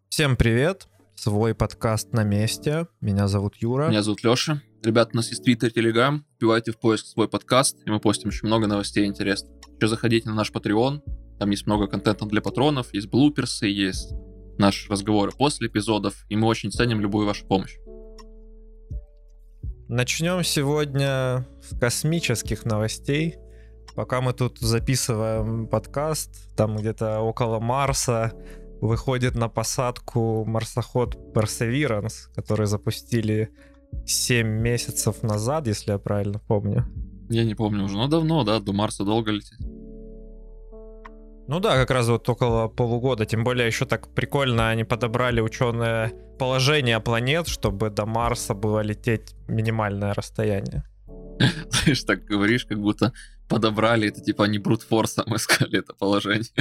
Всем привет! Свой подкаст на месте. Меня зовут Юра. Меня зовут Лёша. Ребята, у нас есть Twitter, Telegram. Вбивайте в поиск свой подкаст, и мы постим очень много новостей интересных. Еще заходите на наш Patreon. Там есть много контента для патронов, есть блуперсы, есть наши разговоры после эпизодов, и мы очень ценим любую вашу помощь. Начнем сегодня с космических новостей. Пока мы тут записываем подкаст, там где-то около Марса выходит на посадку марсоход Perseverance, который запустили 7 месяцев назад, если я правильно помню. Я не помню уже, но давно, да, до Марса долго лететь. Ну да, как раз вот около полугода. Тем более еще так прикольно они подобрали ученые положение планет, чтобы до Марса было лететь минимальное расстояние. Знаешь, так говоришь, как будто подобрали, это типа они брутфорсом искали это положение.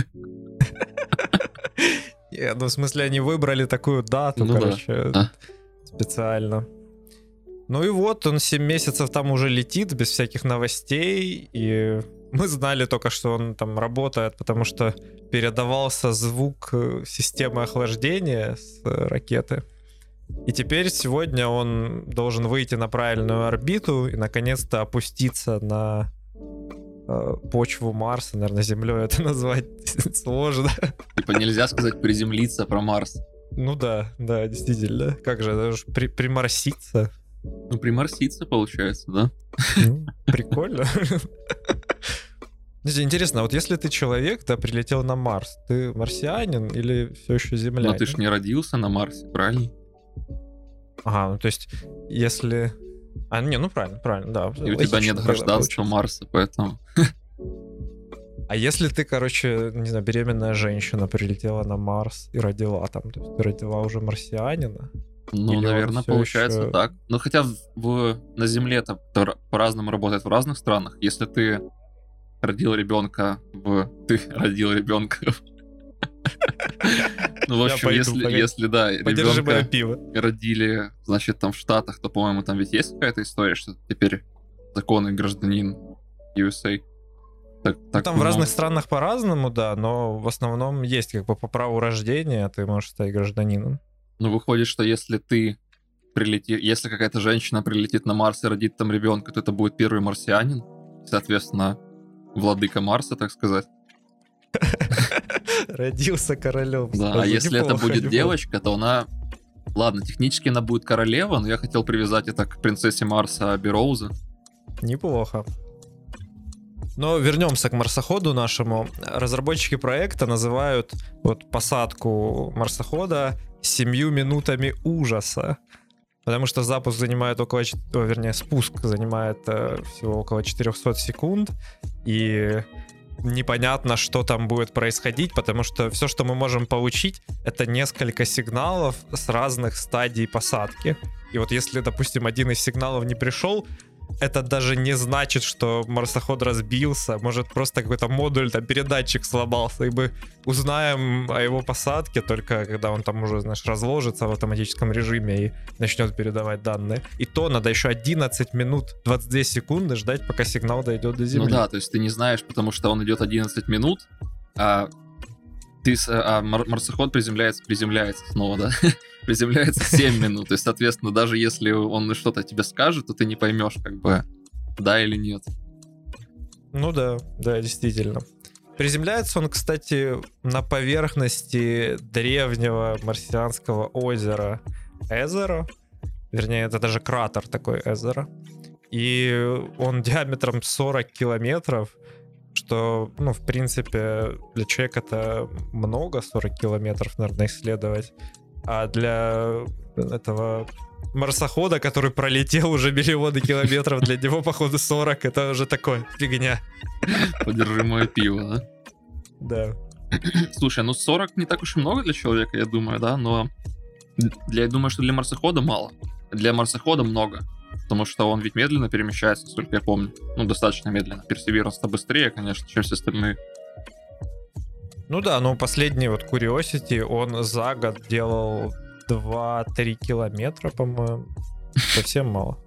Ну, в смысле, они выбрали такую дату, короче, специально. Ну и вот, он 7 месяцев там уже летит, без всяких новостей, и мы знали только, что он там работает, потому что передавался звук системы охлаждения с ракеты. И теперь сегодня он должен выйти на правильную орбиту и наконец-то опуститься на почву Марса. Наверное, Землей это назвать сложно. Типа нельзя сказать приземлиться про Марс. Ну да, действительно. Как же, это же приморситься. Ну, приморситься получается, да? Ну, прикольно. Интересно, вот если ты человек, да, прилетел на Марс, ты марсианин или все еще землянин? Но ты ж не родился на Марсе, правильно? Ага, ну то есть, если... правильно, да. И у тебя нет гражданства Марса, поэтому... А если ты, короче, не знаю, беременная женщина прилетела на Марс и родила там, то есть ты родила уже марсианина? Ну, или наверное, получается еще... так. Но хотя на Земле это по-разному работает в разных странах. Если ты родил ребенка Ты родил ребенка... Ну, в общем, если да, ребенка родили, значит, там в Штатах, то, по-моему, там ведь есть какая-то история, что теперь законный гражданин USA. Там в разных странах по-разному, да, но в основном есть как бы по праву рождения ты можешь стать гражданином. Ну, выходит, что если если какая-то женщина прилетит на Марс и родит там ребенка, то это будет первый марсианин, соответственно, владыка Марса, так сказать. Родился королем. Да, а если это будет девочка, то она... Ладно, технически она будет королева, но я хотел привязать это к принцессе Марса Аби Роуза. Неплохо. Но вернемся к марсоходу нашему. Разработчики проекта называют вот посадку марсохода 7 минутами ужаса. Потому что запуск занимает спуск занимает всего около 400 секунд. И непонятно, что там будет происходить, потому что все, что мы можем получить, это несколько сигналов с разных стадий посадки. И вот если, допустим, один из сигналов не пришел, это даже не значит, что марсоход разбился. Может, просто какой-то модуль, там, передатчик сломался, и мы узнаем о его посадке только когда он там уже, знаешь, разложится в автоматическом режиме и начнет передавать данные. И то надо еще 11 минут 22 секунды ждать, пока сигнал дойдет до Земли. Ну да, то есть ты не знаешь, потому что он идет 11 минут, а марсоход приземляется снова, да? Приземляется 7 минут. То есть, соответственно, даже если он что-то тебе скажет, то ты не поймешь, как бы, да или нет. Ну да, действительно. Приземляется он, кстати, на поверхности древнего марсианского озера Эзера. Вернее, это даже кратер такой Эзера. И он диаметром 40 километров, что, ну, в принципе, для человека это много, 40 километров, наверное, исследовать. А для этого марсохода, который пролетел уже миллионы километров, для него, походу, 40 это уже такое, фигня. Подержи мое пиво, да? Да. Слушай, 40 не так уж и много для человека, я думаю, да, но я думаю, что для марсохода мало. Для марсохода много. Потому что он ведь медленно перемещается, насколько я помню. Ну, достаточно медленно. Perseverance-то быстрее, конечно, чем все остальные. Ну да, но последний вот Curiosity, он за год делал 2-3 километра, по-моему. Совсем мало.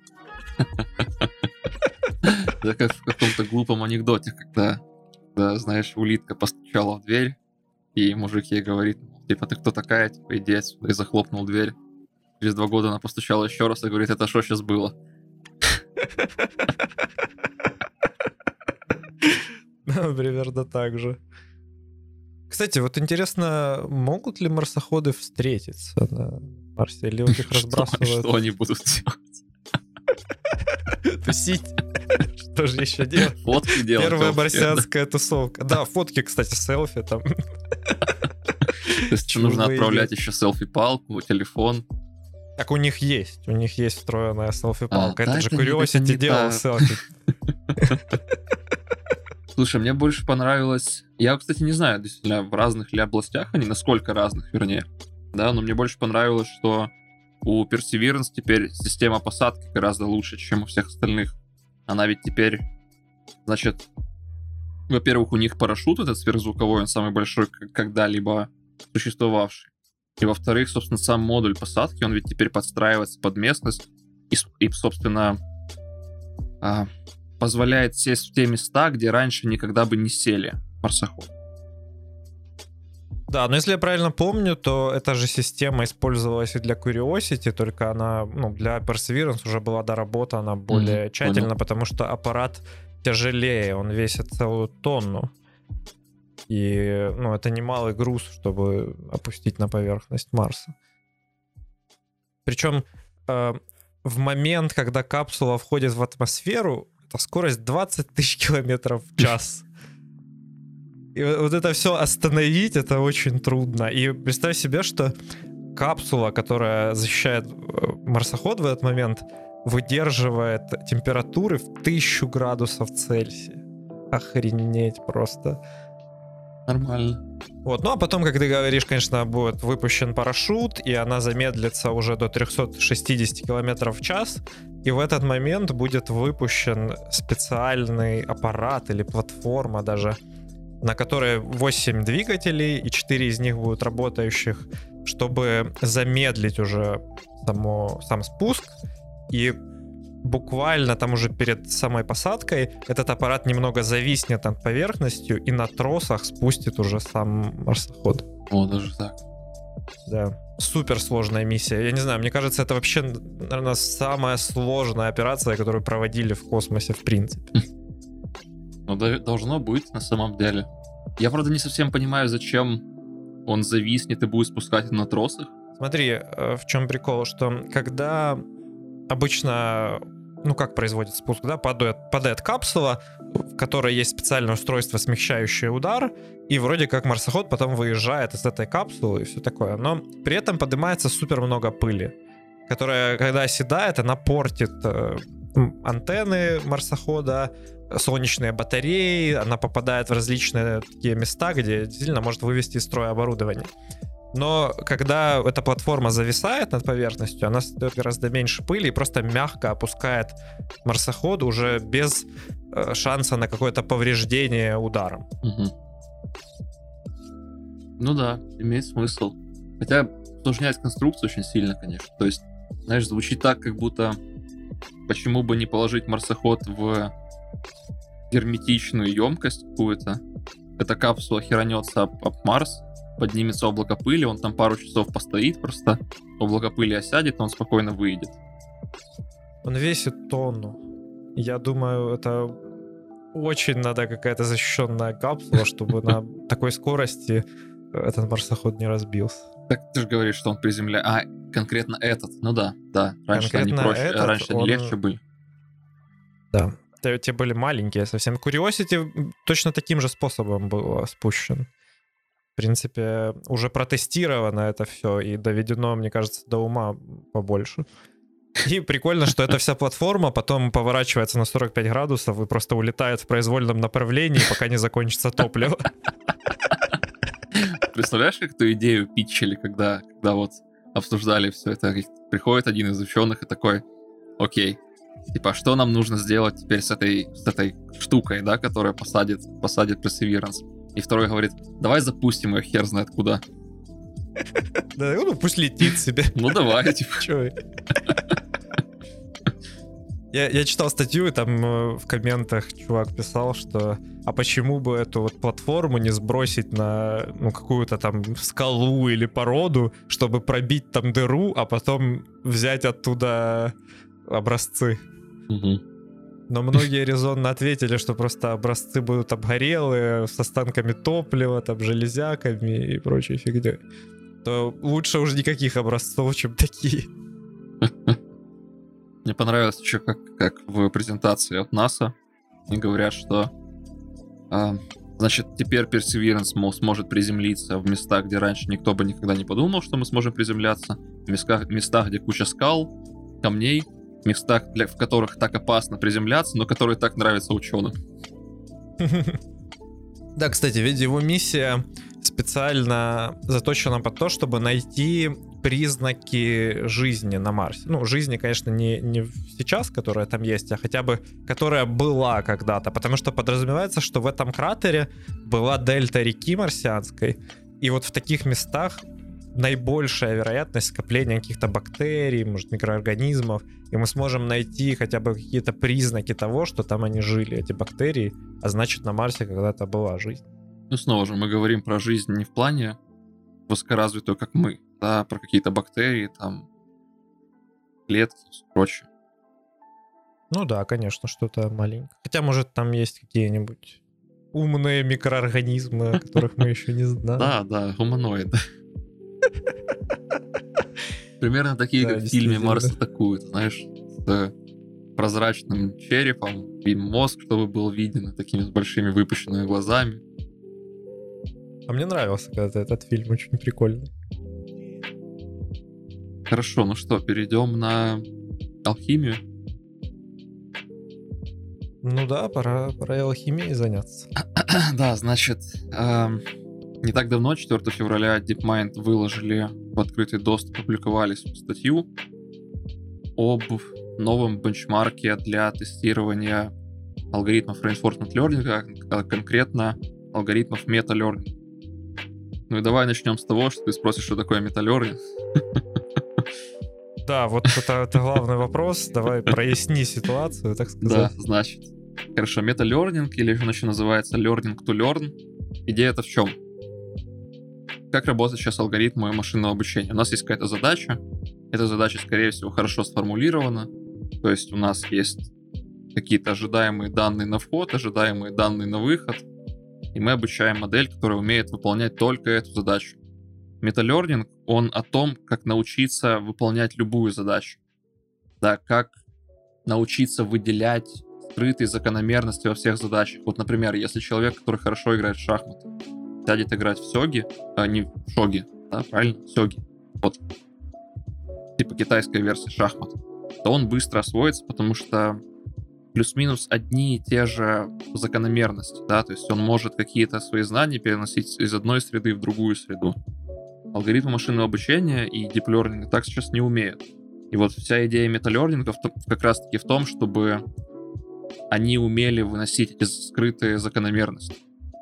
Это как в каком-то глупом анекдоте, когда, знаешь, улитка постучала в дверь, и мужик ей говорит, типа, ты кто такая, типа, иди отсюда, и захлопнул дверь. Через 2 года она постучала еще раз и говорит, это что сейчас было? Примерно так же. Кстати, вот интересно, могут ли марсоходы встретиться на Марсе? Или вот их разбрасывают? Что они будут делать? Тусить? Что же еще делать? Фотки делать. Первая марсианская тусовка. Да, фотки, кстати, селфи там. То есть нужно отправлять еще селфи-палку, телефон. Так у них есть встроенная селфи-палка. Да, Это же это не Curiosity делал так. селфи. Слушай, мне больше понравилось... Я, кстати, не знаю, действительно, в разных ли областях они, насколько разных, вернее. Да, но мне больше понравилось, что у Perseverance теперь система посадки гораздо лучше, чем у всех остальных. Она ведь теперь, значит, во-первых, у них парашют этот сверхзвуковой, он самый большой когда-либо существовавший. И во-вторых, собственно, сам модуль посадки, он ведь теперь подстраивается под местность и собственно, позволяет сесть в те места, где раньше никогда бы не сели марсоход. Да, но если я правильно помню, то эта же система использовалась и для Curiosity, только она, для Perseverance уже была доработана более тщательно, понял. Потому что аппарат тяжелее, он весит целую тонну. И, это немалый груз, чтобы опустить на поверхность Марса. Причем в момент, когда капсула входит в атмосферу, это скорость 20 тысяч километров в час. И вот это все остановить, это очень трудно. И представь себе, что капсула, которая защищает марсоход в этот момент, выдерживает температуры в 1000 градусов Цельсия. Охренеть просто. Нормально. Вот, а потом, как ты говоришь, конечно, будет выпущен парашют, и она замедлится уже до 360 километров в час, и в этот момент будет выпущен специальный аппарат или платформа даже, на которой 8 двигателей, и 4 из них будут работающих, чтобы замедлить уже сам спуск, и буквально там уже перед самой посадкой этот аппарат немного зависнет над поверхностью и на тросах спустит уже сам марсоход. О, даже так. Да. Супер сложная миссия. Я не знаю, мне кажется, это вообще, наверное, самая сложная операция, которую проводили в космосе в принципе. Должно быть на самом деле. Я, правда, не совсем понимаю, зачем он зависнет и будет спускать на тросах. Смотри, в чем прикол, что когда обычно, как производит спуск, да, падает капсула, в которой есть специальное устройство, смягчающее удар, и вроде как марсоход потом выезжает из этой капсулы и все такое. Но при этом поднимается супер много пыли, которая, когда оседает, она портит антенны марсохода, солнечные батареи, она попадает в различные такие места, где действительно может вывести из строя оборудование. Но когда эта платформа зависает над поверхностью, она создает гораздо меньше пыли и просто мягко опускает марсоход уже без шанса на какое-то повреждение ударом. Угу. Ну да, имеет смысл. Хотя усложняет конструкцию очень сильно, конечно. То есть, знаешь, звучит так, как будто почему бы не положить марсоход в герметичную емкость какую-то. Эта капсула херанется об Марс, поднимется облако пыли, он там пару часов постоит просто, облако пыли осядет, он спокойно выйдет. Он весит тонну. Я думаю, это очень надо какая-то защищенная капсула, чтобы на такой скорости этот марсоход не разбился. Так ты же говоришь, что он приземляет... конкретно этот. Ну да. Раньше конкретно они проще, этот, раньше они легче были. Да. Те были маленькие совсем. Curiosity точно таким же способом был спущен. В принципе, уже протестировано это все и доведено, мне кажется, до ума побольше. И прикольно, что эта вся платформа потом поворачивается на 45 градусов и просто улетает в произвольном направлении, пока не закончится топливо. Представляешь, как эту идею питчили, когда вот обсуждали все это? Приходит один из ученых и такой: окей, типа, что нам нужно сделать теперь с этой штукой, да, которая посадит Perseverance? И второй говорит: давай запустим ее хер знает куда. Да, пусть летит себе. Ну давай, типа. Чё? Я читал статью, и там в комментах чувак писал, что а почему бы эту вот платформу не сбросить на какую-то там скалу или породу, чтобы пробить там дыру, а потом взять оттуда образцы. Мгм. Но многие резонно ответили, что просто образцы будут обгорелые, с останками топлива, там, железяками и прочей фигней. То лучше уже никаких образцов, чем такие. Мне понравилось еще, как в презентации от НАСА они говорят, что значит, теперь Perseverance сможет приземлиться в местах, где раньше никто бы никогда не подумал, что мы сможем приземляться, в местах, где куча скал, камней, местах, в которых так опасно приземляться, но которые так нравятся ученым. Да, кстати, ведь его миссия специально заточена под то, чтобы найти признаки жизни на Марсе. Ну, жизни, конечно, не сейчас, которая там есть, а хотя бы которая была когда-то. Потому что подразумевается, что в этом кратере была дельта реки марсианской. И вот в таких местах наибольшая вероятность скопления каких-то бактерий, может, микроорганизмов. И мы сможем найти хотя бы какие-то признаки того, что там они жили, эти бактерии. А значит, на Марсе когда-то была жизнь. Ну, снова же, мы говорим про жизнь не в плане высокоразвитую, как мы, да, про какие-то бактерии, там, клетки и прочее. Ну да, конечно, что-то маленькое. Хотя, может, там есть какие-нибудь умные микроорганизмы, о которых мы еще не знаем. Да, гуманоиды. Примерно такие, Да, как в фильме действительно. «Марс атакует», знаешь, с прозрачным черепом и мозг, чтобы был виден, и такими с большими выпущенными глазами. А мне нравился когда-то этот фильм, очень прикольный. Хорошо, ну что, перейдем на алхимию. Ну да, пора и алхимией заняться. Да, значит, не так давно, 4 февраля, DeepMind выложили в открытый доступ, опубликовали статью об новом бенчмарке для тестирования алгоритмов Reinforcement Learning, а конкретно алгоритмов Meta-Learning. Ну и давай начнем с того, что ты спросишь, что такое Meta-Learning. Да, вот это главный вопрос. Давай проясни ситуацию, так Да, сказать. значит. Хорошо, Meta-Learning, или он еще называется Learning to Learn. Идея-то в чем? Как работают сейчас алгоритмы машинного обучения? У нас есть какая-то задача. Эта задача, скорее всего, хорошо сформулирована. То есть у нас есть какие-то ожидаемые данные на вход, ожидаемые данные на выход. И мы обучаем модель, которая умеет выполнять только эту задачу. Meta-Learning, он о том, как научиться выполнять любую задачу. Да, как научиться выделять скрытые закономерности во всех задачах. Вот, например, если человек, который хорошо играет в шахматы, сядет играть в сёги, а не в шоги, да, правильно? Сёги. Вот. Типа китайская версия шахмат. То он быстро освоится, потому что плюс-минус одни и те же закономерности, да, то есть он может какие-то свои знания переносить из одной среды в другую среду. Алгоритмы машинного обучения и deep learning так сейчас не умеют. И вот вся идея металлернинга как раз-таки в том, чтобы они умели выносить эти скрытые закономерности.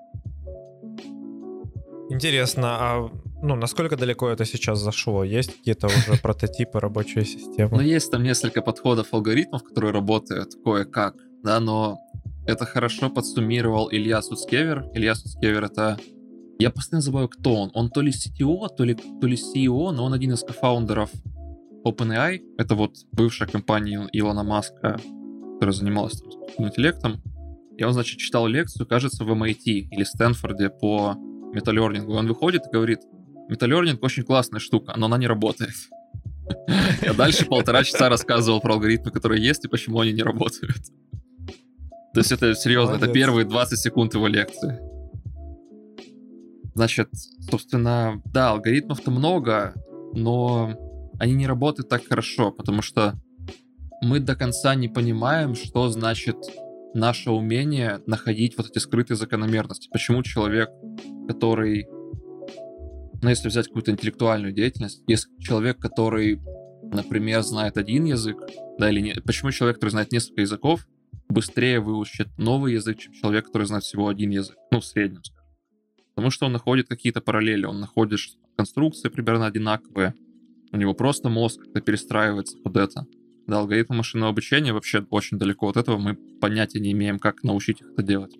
Интересно, а насколько далеко это сейчас зашло? Есть какие-то уже прототипы рабочей Ну, системы? есть там несколько подходов алгоритмов, которые работают кое-как, да, но это хорошо подсуммировал Илья Суцкевер. Илья Суцкевер — это... Я постоянно забываю, кто он. Он то ли CTO, то ли CEO, но он один из кофаундеров OpenAI. Это вот бывшая компания Илона Маска, которая занималась там искусственным интеллектом. И он, значит, читал лекцию, кажется, в MIT или Стэнфорде по металлернингу. И он выходит и говорит: металлернинг очень классная штука, но она не работает. Я дальше 1,5 часа рассказывал про алгоритмы, которые есть, и почему они не работают. То есть это серьезно, это первые 20 секунд его лекции. Значит, собственно, да, алгоритмов-то много, но они не работают так хорошо, потому что мы до конца не понимаем, что значит наше умение находить вот эти скрытые закономерности. Почему человек, который... Ну, если взять какую-то интеллектуальную деятельность, если человек, который, например, знает один язык, да, или нет, почему человек, который знает несколько языков, быстрее выучит новый язык, чем человек, который знает всего один язык, ну, в среднем, скажем. Потому что он находит какие-то параллели, он находит, что конструкции примерно одинаковые, у него просто мозг как-то перестраивается под это. Да, алгоритмы машинного обучения вообще очень далеко от этого. Мы понятия не имеем, как научить их это делать.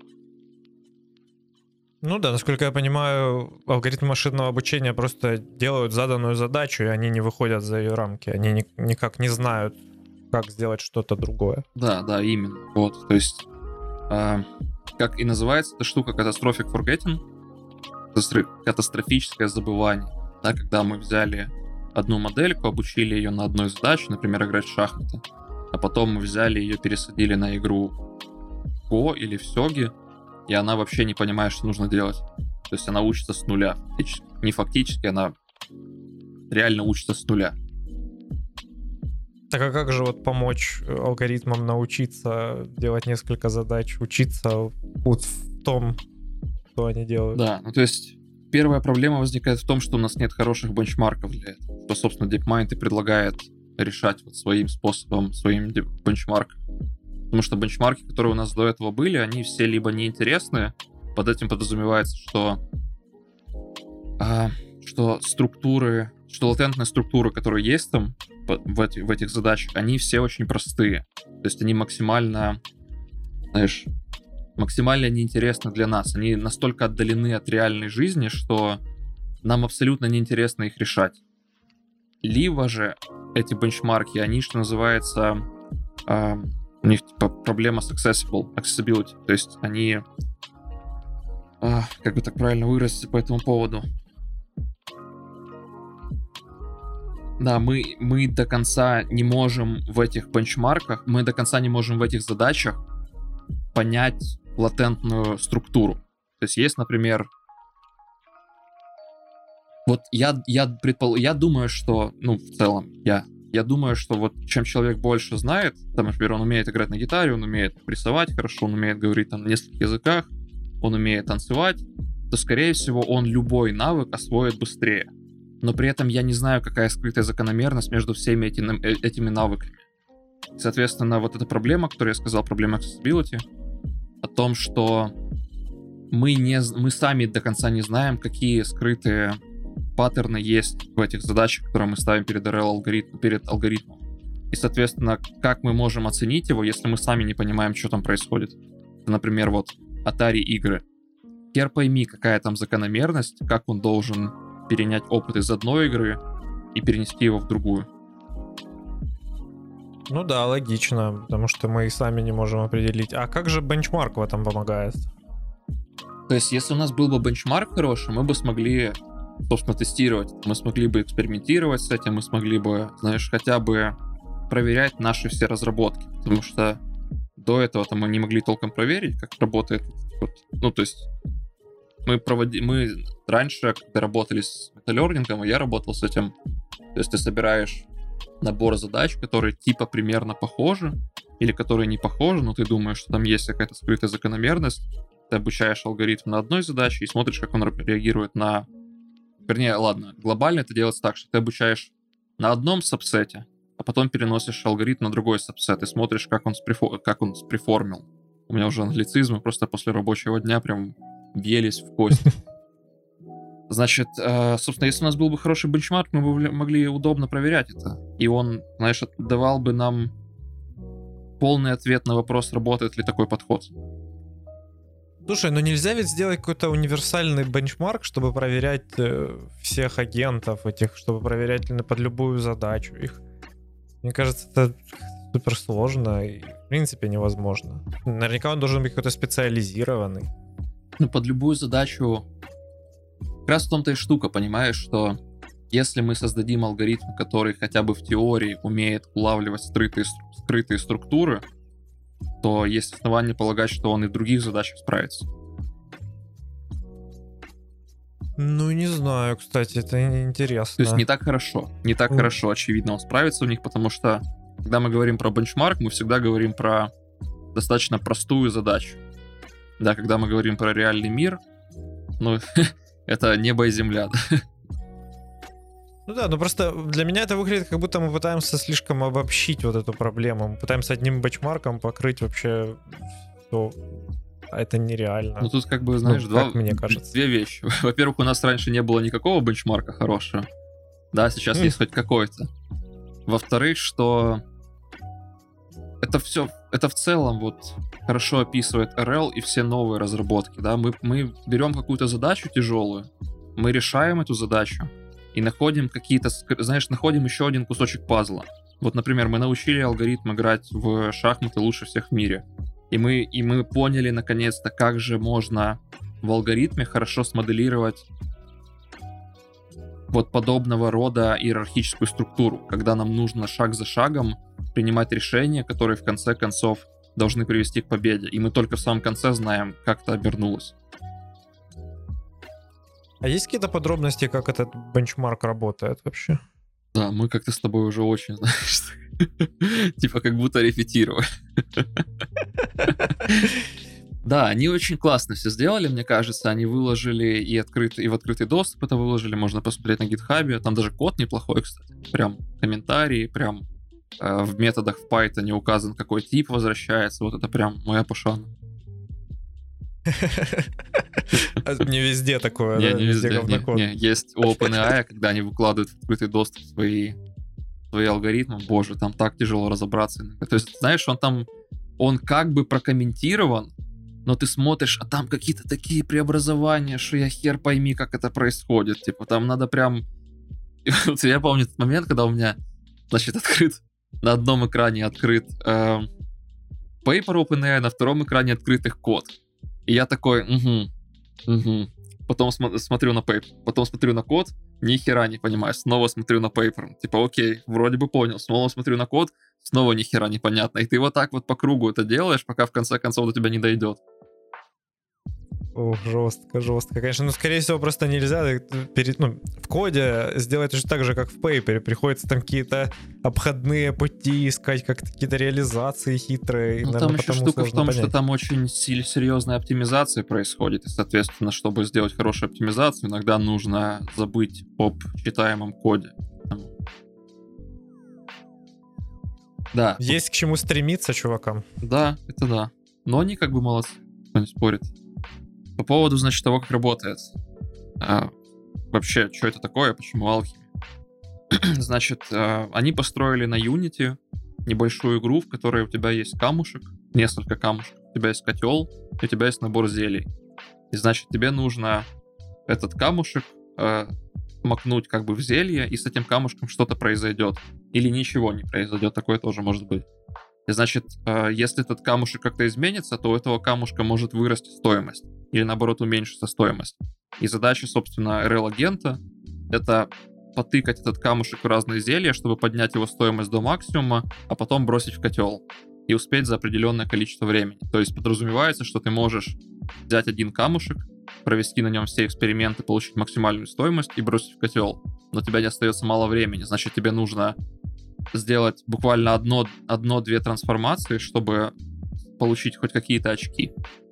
Ну да, насколько я понимаю, алгоритмы машинного обучения просто делают заданную задачу, и они не выходят за ее рамки. Они никак не знают, как сделать что-то другое. Да, именно. Вот, то есть, как и называется эта штука, catastrophic forgetting, катастрофическое забывание. Да, когда мы взяли одну модельку, обучили ее на одной задаче, например, играть в шахматы, а потом мы взяли ее, пересадили на игру в Go или в Сёги, и она вообще не понимает, что нужно делать. То есть она учится с нуля. Не фактически, она реально учится с нуля. Так а как же вот помочь алгоритмам научиться делать несколько задач, учиться вот в том, что они делают? Да, ну то есть первая проблема возникает в том, что у нас нет хороших бенчмарков для этого. Что, собственно, DeepMind и предлагает решать вот своим способом, своим бенчмарком. Потому что бенчмарки, которые у нас до этого были, они все либо неинтересны, под этим подразумевается, что структуры, что латентные структуры, которые есть там в этих задачах, они все очень простые. То есть они максимально неинтересны для нас. Они настолько отдалены от реальной жизни, что нам абсолютно неинтересно их решать. Либо же эти бенчмарки, они, что называется, у них типа проблема с accessibility. То есть они, как бы так правильно выразиться по этому поводу? Да, мы до конца не можем в этих бенчмарках, мы до конца не можем в этих задачах понять латентную структуру. То есть есть, например, вот я думаю, что, ну, в целом, я думаю, что вот чем человек больше знает, там, например, он умеет играть на гитаре, он умеет рисовать хорошо, он умеет говорить там на нескольких языках, он умеет танцевать, то, скорее всего, он любой навык освоит быстрее. Но при этом я не знаю, какая скрытая закономерность между всеми этими навыками. Соответственно, вот эта проблема, которую я сказал, проблема accessibility, о том, что мы сами до конца не знаем, какие скрытые паттерны есть в этих задачах, которые мы ставим перед алгоритмом. И, соответственно, как мы можем оценить его, если мы сами не понимаем, что там происходит. Например, вот Atari игры. Хер пойми, какая там закономерность, как он должен перенять опыт из одной игры и перенести его в другую. Ну да, логично, потому что мы и сами не можем определить. А как же бенчмарк в этом помогает? То есть, если у нас был бы бенчмарк хороший, мы бы смогли, собственно, тестировать. Мы смогли бы экспериментировать с этим, мы смогли бы, знаешь, хотя бы проверять наши все разработки. Потому что до этого-то мы не могли толком проверить, как работает. Ну, то есть, мы раньше, когда работали с металлернингом, и я работал с этим, то есть ты собираешь набор задач, которые типа примерно похожи, или которые не похожи, но ты думаешь, что там есть какая-то скрытая закономерность, ты обучаешь алгоритм на одной задаче и смотришь, как он реагирует на... Вернее, ладно, глобально это делается так, что ты обучаешь на одном сабсете, а потом переносишь алгоритм на другой сабсет и смотришь, как он спреформил. У меня уже англицизмы просто после рабочего дня прям въелись в кость. Значит, собственно, если у нас был бы хороший бенчмарк, мы бы могли удобно проверять это. И он, знаешь, давал бы нам полный ответ на вопрос, работает ли такой подход. Слушай, ну нельзя ведь сделать какой-то универсальный бенчмарк, чтобы проверять всех агентов этих, чтобы проверять под любую задачу их. Мне кажется, это супер сложно и в принципе невозможно. Наверняка он должен быть какой-то специализированный. Ну, под любую задачу... Как раз в том-то и штука, понимаешь, что если мы создадим алгоритм, который хотя бы в теории умеет улавливать скрытые структуры, то есть основания полагать, что он и в других задачах справится. Ну, не знаю, кстати, это интересно. То есть не так хорошо. Не так хорошо, очевидно, он справится в них, потому что, когда мы говорим про бенчмарк, мы всегда говорим про достаточно простую задачу. Да, когда мы говорим про реальный мир, ну, это небо и земля, да? Ну да, ну просто для меня это выглядит, как будто мы пытаемся слишком обобщить вот эту проблему. Мы пытаемся одним бенчмарком покрыть вообще все. А это нереально. Ну тут как бы, знаешь, мне кажется. Две вещи. Во-первых, у нас раньше не было никакого бенчмарка хорошего. Да, сейчас есть хоть какой-то. Во-вторых, что это в целом вот хорошо описывает RL и все новые разработки, да, мы берем какую-то задачу тяжелую, мы решаем эту задачу и находим находим еще один кусочек пазла. Вот, например, мы научили алгоритм играть в шахматы лучше всех в мире, и мы поняли наконец-то, как же можно в алгоритме хорошо смоделировать вот подобного рода иерархическую структуру, когда нам нужно шаг за шагом принимать решения, которые в конце концов должны привести к победе. И мы только в самом конце знаем, как это обернулось. А есть какие-то подробности, как этот бенчмарк работает вообще? Да, мы как-то с тобой уже очень, знаешь, типа как будто репетировали. Да, они очень классно все сделали, мне кажется. Они выложили и в открытый доступ это выложили. Можно посмотреть на гитхабе. Там даже код неплохой, кстати. Прям комментарии, прям в методах в Python указан, какой тип возвращается. Вот это прям моя пошана. Не везде такое, да? Не везде говнокод. Есть у OpenAI, когда они выкладывают в открытый доступ свои алгоритмы. Боже, там так тяжело разобраться. То есть, знаешь, он как бы прокомментирован, но ты смотришь, а там какие-то такие преобразования, что я хер пойми, как это происходит. Типа, там надо прям... Вот я помню тот момент, когда у меня, значит, на одном экране открыт paper OpenAI, на втором экране открыт их код. И я такой, Потом смотрю на paper, потом смотрю на код, ни хера не понимаю, снова смотрю на paper. Типа, окей, вроде бы понял, снова смотрю на код, снова ни хера непонятно. И ты вот так вот по кругу это делаешь, пока в конце концов до тебя не дойдет. Ох, жестко. Конечно, скорее всего, просто нельзя в коде сделать точно так же, как в пейпере. Приходится там какие-то обходные пути искать, как какие-то реализации хитрые. Там еще штука в том, что там очень серьезная оптимизация происходит. И, соответственно, чтобы сделать хорошую оптимизацию, иногда нужно забыть об читаемом коде. Да. Есть к чему стремиться, чувакам. Да, это да. Но они как бы молодцы, кто не спорит. По поводу, значит, того, как работает. Вообще, что это такое, почему алхимия? Значит, они построили на Unity небольшую игру, в которой у тебя есть камушек, несколько камушек, у тебя есть котел, и у тебя есть набор зелий. И, значит, тебе нужно этот камушек макнуть как бы в зелье, и с этим камушком что-то произойдет. Или ничего не произойдет, такое тоже может быть. И, значит, если этот камушек как-то изменится, то у этого камушка может вырасти стоимость. Или, наоборот, уменьшится стоимость. И задача, собственно, RL-агента — это потыкать этот камушек в разные зелья, чтобы поднять его стоимость до максимума, а потом бросить в котел. И успеть за определенное количество времени. То есть подразумевается, что ты можешь взять один камушек, провести на нем все эксперименты, получить максимальную стоимость и бросить в котел. Но у тебя не остается мало времени. Значит, тебе нужно сделать буквально одно-две трансформации, чтобы получить хоть какие-то очки.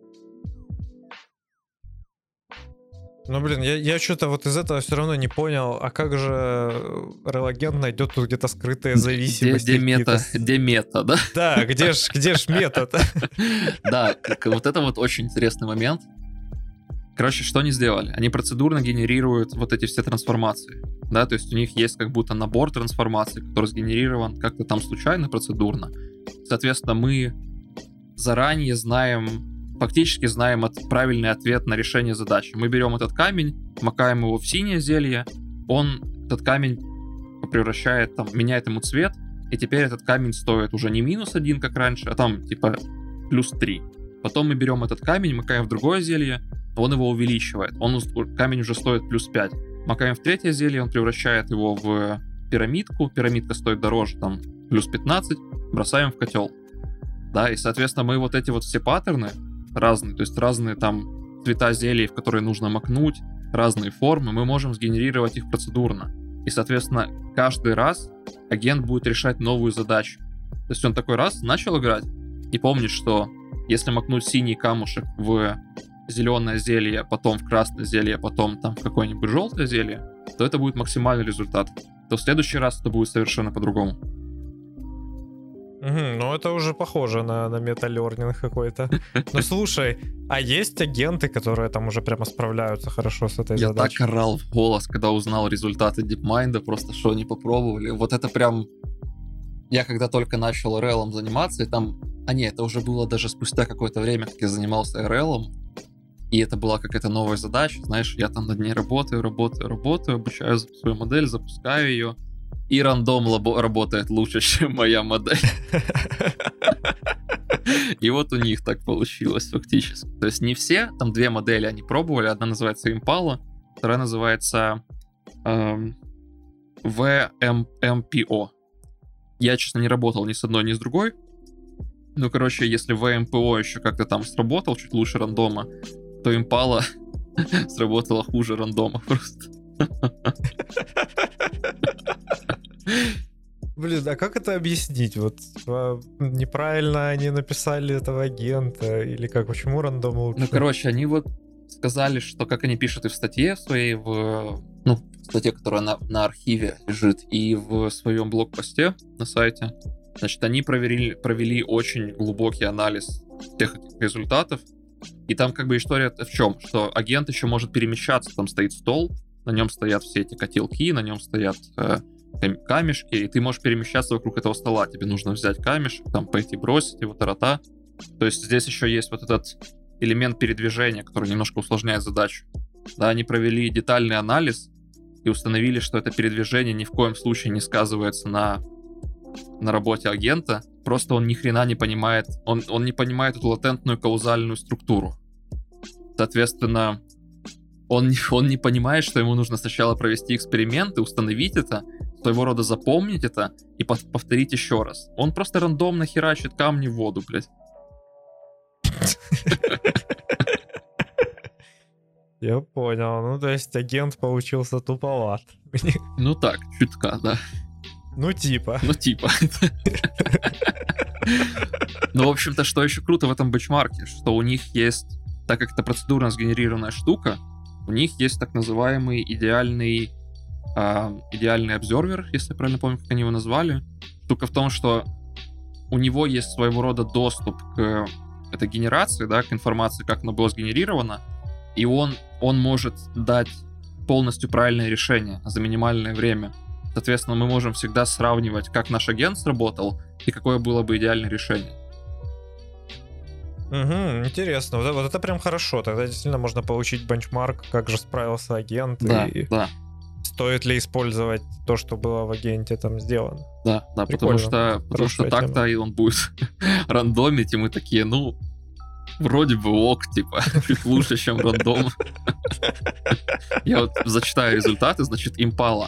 Ну, блин, я что-то вот из этого все равно не понял, а как же RL-агент найдет тут где-то скрытые зависимости? Где мета, да? Да, где ж метод? Да, вот это вот очень интересный момент. Короче, что они сделали? Они процедурно генерируют вот эти все трансформации, да, то есть у них есть как будто набор трансформаций, который сгенерирован как-то там случайно, процедурно. Соответственно, мы заранее фактически знаем правильный ответ на решение задачи. Мы берем этот камень, макаем его в синее зелье, этот камень меняет ему цвет, и теперь этот камень стоит уже не -1, как раньше, а там типа +3. Потом мы берем этот камень, макаем в другое зелье, он его увеличивает. Камень уже стоит +5. Макаем в третье зелье, он превращает его в пирамидку. Пирамидка стоит дороже, там +15. Бросаем в котел. Да, и, соответственно, мы вот эти вот все паттерны разные, то есть разные там цвета зелий, в которые нужно макнуть, разные формы, мы можем сгенерировать их процедурно. И, соответственно, каждый раз агент будет решать новую задачу. То есть он такой раз начал играть и помнит, что если макнуть синий камушек в зеленое зелье, потом в красное зелье, потом там в какое-нибудь желтое зелье, то это будет максимальный результат. То в следующий раз это будет совершенно по-другому. Ну, это уже похоже на мета-лернинг какой-то. Но слушай, а есть агенты, которые там уже прямо справляются хорошо с этой задачей? Я так орал в голос, когда узнал результаты DeepMind, просто что они попробовали. Вот это прям... я когда только начал RL заниматься, и там... это уже было даже спустя какое-то время, как я занимался RL, и это была какая-то новая задача, знаешь, я там над ней работаю, обучаю свою модель, запускаю ее, и рандом работает лучше, чем моя модель. И вот у них так получилось фактически. То есть не все, там 2 модели они пробовали, одна называется Impala, вторая называется VMPO. Я, честно, не работал ни с одной, ни с другой. Ну, короче, если VMPO еще как-то там сработал чуть лучше рандома, то Impala сработала хуже рандома просто. Блин, а как это объяснить? Вот неправильно они написали этого агента, или как, почему рандом лучше? Ну, короче, они вот сказали, что, как они пишут и в статье своей, в статье, которая на архиве лежит, и в своем блог-посте на сайте, значит, они провели очень глубокий анализ всех этих результатов, и там как бы история в чем? Что агент еще может перемещаться, там стоит стол, на нем стоят все эти котелки, на нем стоят камешки, и ты можешь перемещаться вокруг этого стола. Тебе нужно взять камешек, там пойти бросить его, тарата. То есть здесь еще есть вот этот элемент передвижения, который немножко усложняет задачу. Да, они провели детальный анализ и установили, что это передвижение ни в коем случае не сказывается на работе агента. Просто он ни хрена не понимает, он не понимает эту латентную каузальную структуру. Соответственно, он не понимает, что ему нужно сначала провести эксперимент и установить это, своего рода запомнить это и повторить еще раз. Он просто рандомно херачит камни в воду, блядь. Я понял. Ну, то есть агент получился туповат. Ну так, чутка, да. Ну, типа. Ну, в общем-то, что еще круто в этом бенчмарке, что у них есть, так как это процедурно сгенерированная штука, у них есть так называемый идеальный обзервер, если я правильно помню, как они его назвали. Штука в том, что у него есть своего рода доступ к этой генерации, да, к информации, как она была сгенерирована, и он может дать полностью правильное решение за минимальное время. Соответственно, мы можем всегда сравнивать, как наш агент сработал и какое было бы идеальное решение. Угу, интересно. Вот это прям хорошо. Тогда действительно можно получить бенчмарк, как же справился агент. Да, и да. Стоит ли использовать то, что было в агенте там сделано. Да, потому что так-то и он будет рандомить, и мы такие, ну, вроде бы ок, типа, чуть лучше, чем рандом. Я вот зачитаю результаты, значит, Impala.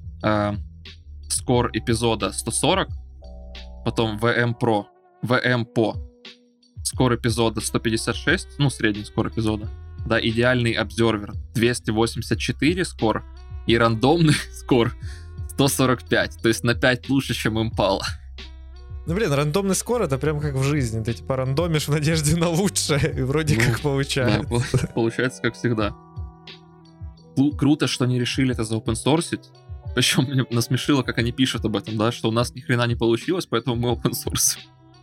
Скор эпизода 140, потом VMPO, скор эпизода 156, ну, средний скор эпизода, да, идеальный обзервер 284 скор, и рандомный скор 145, то есть на 5 лучше, чем Impala. Ну, блин, рандомный скор — это прям как в жизни, ты типа рандомишь в надежде на лучшее, и вроде как получается. Да, получается как всегда. Круто, что они решили это заопенсорсить. Причем мне насмешило, как они пишут об этом, да, что у нас ни хрена не получилось, поэтому мы open source.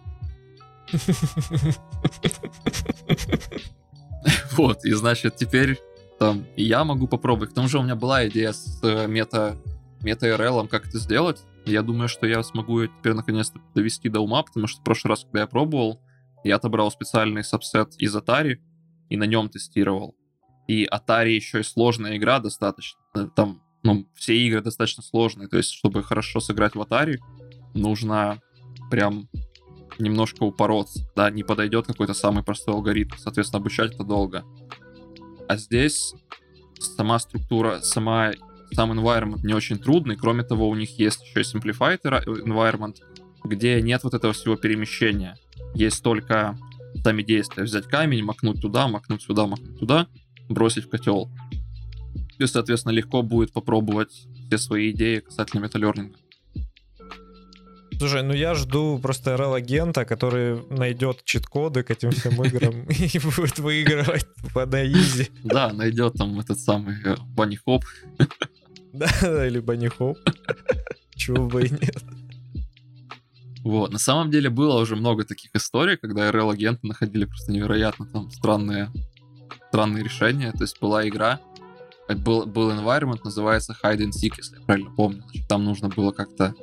Вот, и значит, теперь там и я могу попробовать. К тому же у меня была идея с мета-RL, как это сделать. Я думаю, что я смогу ее теперь наконец-то довести до ума, потому что в прошлый раз, когда я пробовал, я отобрал специальный сабсет из Atari и на нем тестировал. И Atari еще и сложная игра достаточно. Там, все игры достаточно сложные. То есть, чтобы хорошо сыграть в Atari, нужно прям немножко упороться. Да, не подойдет какой-то самый простой алгоритм. Соответственно, обучать это долго. А здесь сама структура, сам environment не очень трудный. Кроме того, у них есть еще и simplified environment, где нет вот этого всего перемещения. Есть только сами действия. Взять камень, макнуть туда, макнуть сюда, макнуть туда, бросить в котел. И, соответственно, легко будет попробовать все свои идеи касательно металлернинга. Слушай, ну я жду просто RL-агента, который найдет чит-коды к этим всем играм и будет выигрывать на изи. Да, найдет там этот самый Bunny Hop. Да, или Bunny Hop. Чего бы и нет. Вот, на самом деле было уже много таких историй, когда RL-агенты находили просто невероятно там странные решения. То есть была игра, был environment, называется Hide and Seek, если я правильно помню. Значит, там нужно было как-то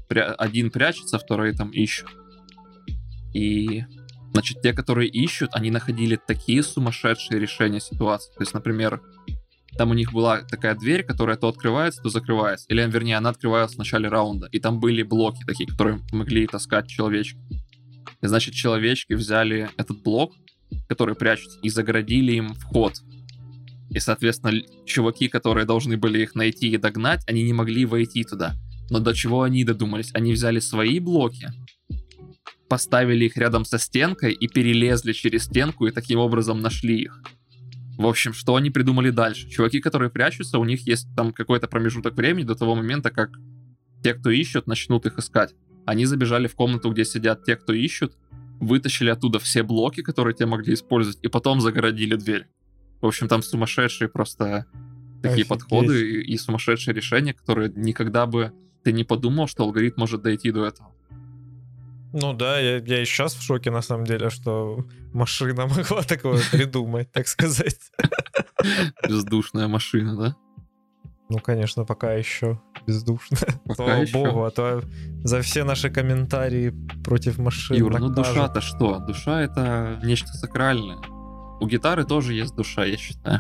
один прячется, второй там ищут. И, значит, те, которые ищут, они находили такие сумасшедшие решения ситуации. То есть, например, там у них была такая дверь, которая то открывается, то закрывается. Или, вернее, она открывалась в начале раунда. И там были блоки такие, которые могли таскать человечки. И, значит, человечки взяли этот блок, который прячется, и загородили им вход. И, соответственно, чуваки, которые должны были их найти и догнать, они не могли войти туда. Но до чего они додумались? Они взяли свои блоки, поставили их рядом со стенкой и перелезли через стенку, и таким образом нашли их. В общем, что они придумали дальше? Чуваки, которые прячутся, у них есть там какой-то промежуток времени до того момента, как те, кто ищут, начнут их искать. Они забежали в комнату, где сидят те, кто ищут, вытащили оттуда все блоки, которые те могли использовать, и потом загородили дверь. В общем, там сумасшедшие просто такие подходы и сумасшедшие решения, которые никогда бы ты не подумал, что алгоритм может дойти до этого. Ну да, я и сейчас в шоке, на самом деле, что машина могла такое придумать, так сказать. Бездушная машина, да? Ну, конечно, пока еще бездушная. Слава богу, а то за все наши комментарии против машин Юр, ну душа-то что? Душа — это нечто сакральное. У гитары тоже есть душа, я считаю.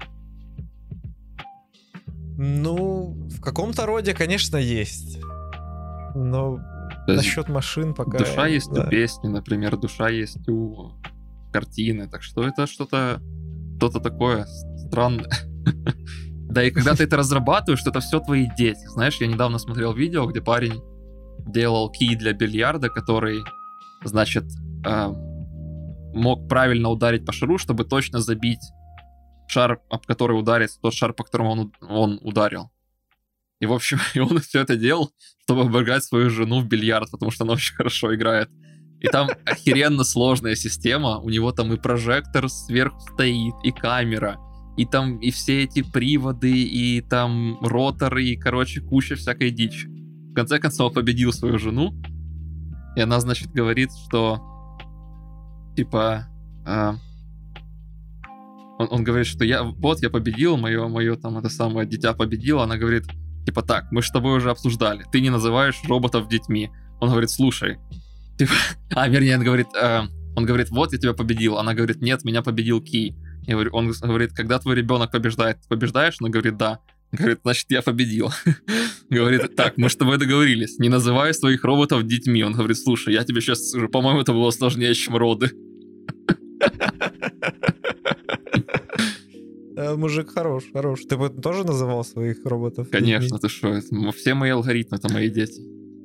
Ну, в каком-то роде, конечно, есть. Но насчет машин пока... Душа есть у песни, например, душа есть у картины. Так что это что-то такое странное. Да и когда ты это разрабатываешь, это все твои дети. Знаешь, я недавно смотрел видео, где парень делал кий для бильярда, который, значит, мог правильно ударить по шару, чтобы точно забить шар, об который ударится тот шар, по которому он ударил. И, в общем, и он все это делал, чтобы обыграть свою жену в бильярд, потому что она очень хорошо играет. И там охеренно сложная система. У него там и прожектор сверху стоит, и камера, и там и все эти приводы, и там роторы, и, короче, куча всякой дичи. В конце концов, победил свою жену, и она, значит, говорит, что типа... Он говорит, что я победил, мое там это самое дитя победило. Она говорит, типа, так, мы с тобой уже обсуждали, ты не называешь роботов детьми. Он говорит, слушай, типа, вернее, он говорит, вот я тебя победил. Она говорит, нет, меня победил Ки. Он говорит, когда твой ребенок побеждает, ты побеждаешь? Она говорит, да. Говорит, значит, я победил. Говорит, так, мы с тобой договорились, не называй своих роботов детьми. Он говорит, слушай, я тебе сейчас скажу, по-моему, это было сложнее, чем роды. Мужик хорош. Ты бы тоже называл своих роботов? Конечно, ты что? Все мои алгоритмы — это мои дети.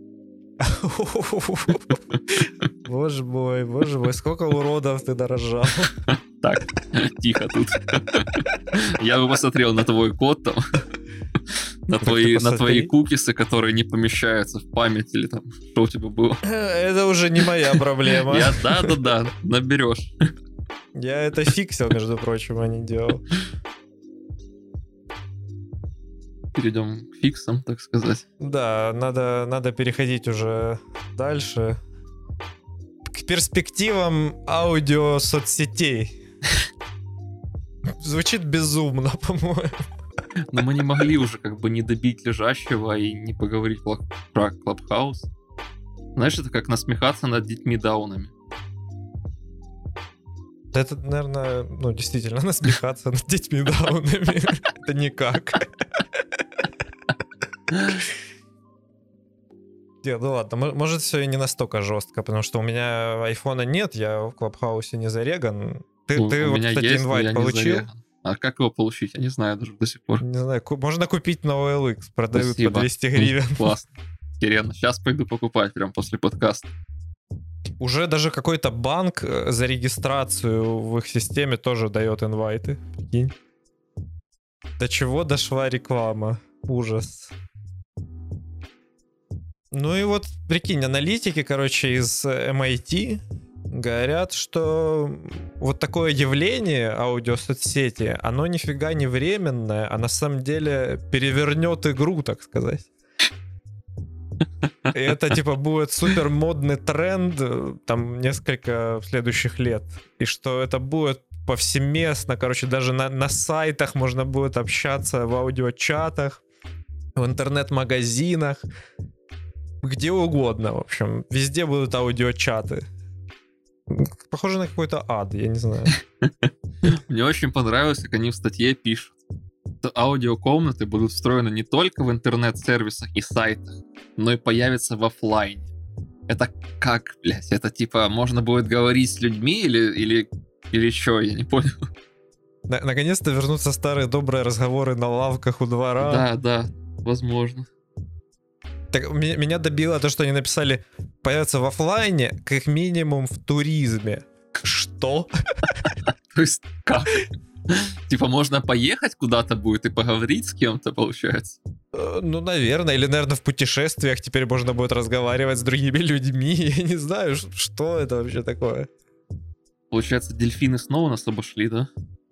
Боже мой, сколько уродов ты нарожал. Так, тихо тут. Я бы посмотрел на твой код там, на твои кукисы, которые не помещаются в память, или там, что у тебя было. Это уже не моя проблема. Да, наберешь. Я это фиксил, между прочим, а не делал. Перейдем к фиксам, так сказать. Да, надо переходить уже дальше. К перспективам аудиосоцсетей. Звучит безумно, по-моему. Но мы не могли уже как бы не добить лежащего и не поговорить про Clubhouse. Знаешь, это как насмехаться над детьми даунами. Это, наверное, действительно, насмехаться над детьми даунами. Это никак. Нет, ну ладно, может все и не настолько жестко, потому что у меня айфона нет, я в Клабхаусе не зареган. Ты вот, кстати, инвайт получил? А как его получить? Я не знаю даже до сих пор. Не знаю, можно купить на OLX, продают по 200 гривен. Классно. Интересно. Сейчас пойду покупать прям после подкаста. Уже даже какой-то банк за регистрацию в их системе тоже дает инвайты. Прикинь. До чего дошла реклама? Ужас. Ну и вот, прикинь, аналитики, короче, из MIT говорят, что вот такое явление аудиосоцсети, оно нифига не временное, а на самом деле перевернет игру, так сказать. И это, типа, будет супер модный тренд там несколько следующих лет. И что это будет повсеместно, короче, даже на сайтах можно будет общаться в аудиочатах, в интернет-магазинах. где угодно, в общем. Везде будут аудиочаты. Похоже на какой-то ад, я не знаю. Мне очень понравилось, как они в статье пишут. Что аудиокомнаты будут встроены не только в интернет-сервисах и сайтах, но и появятся в офлайне. Это как, блядь? Это типа можно будет говорить с людьми или что? Я не понял. Наконец-то вернутся старые добрые разговоры на лавках у двора. Да, возможно. Так, меня добило то, что они написали появятся в офлайне, как минимум в туризме. Что? То есть как? Типа можно поехать куда-то будет и поговорить с кем-то, получается? Ну, наверное. Или, наверное, в путешествиях теперь можно будет разговаривать с другими людьми. Я не знаю, что это вообще такое. Получается, дельфины снова нас обошли, да?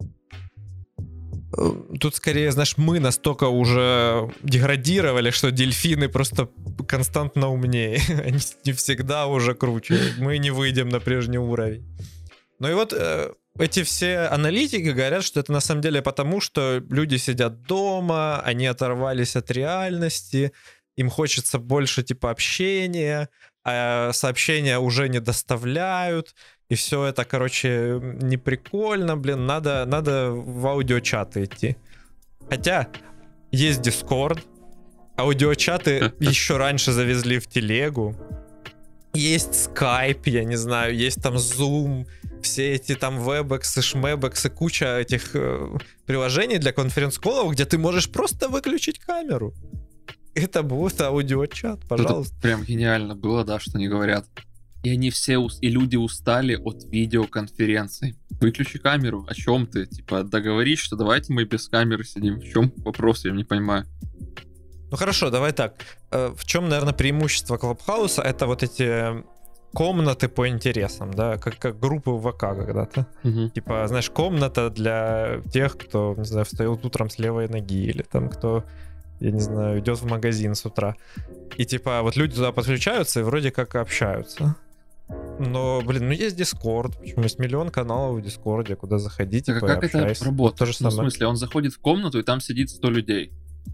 Тут скорее, знаешь, мы настолько уже деградировали, что дельфины просто константно умнее. Они не всегда уже круче. Мы не выйдем на прежний уровень. Ну и вот эти все аналитики говорят, что это на самом деле потому, что люди сидят дома, они оторвались от реальности, им хочется больше типа общения, а сообщения уже не доставляют. И все это, короче, не прикольно, блин, надо в аудиочаты идти. Хотя есть Discord, аудиочаты еще раньше завезли в телегу. Есть Skype, я не знаю, есть там Zoom, все эти там Webex, Шмебекс и куча этих приложений для конференц-коллов, где ты можешь просто выключить камеру. Это будет аудиочат, пожалуйста. Это прям гениально было, да, что они говорят. И они все, и люди устали от видеоконференций. Выключи камеру, о чем ты? Типа, договорись, что давайте мы без камеры сидим. В чем вопрос, я не понимаю. Ну хорошо, давай так. В чем, наверное, преимущество Клабхауса? Это вот эти комнаты по интересам, да, как группы в ВК когда-то. Угу. Типа, знаешь, комната для тех, кто, не знаю, встает утром с левой ноги, или там кто, я не знаю, идет в магазин с утра. И типа, вот люди туда подключаются и вроде как общаются. Но, блин, ну есть Discord, почему есть миллион каналов в Дискорде, куда заходить, так, типа, как это работает? Вот то же самое. Ну, в смысле, он заходит в комнату, и там сидит 100 людей.